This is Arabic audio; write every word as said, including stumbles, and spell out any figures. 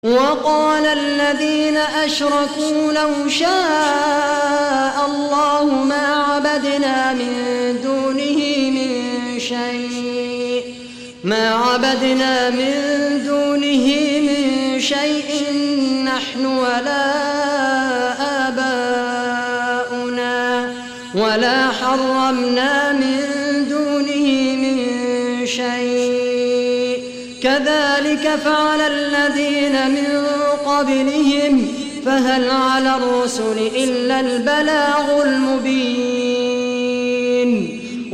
وقال الذين أشركوا لو شاء الله ما عبدنا من دونه من شيء ما عبدنا من دونه من شيء نحن ولا آباؤنا ولا حرمنا من دونه من شيء كذلك فعل الذين من قبلهم فهل على الرسل إلا البلاغ المبين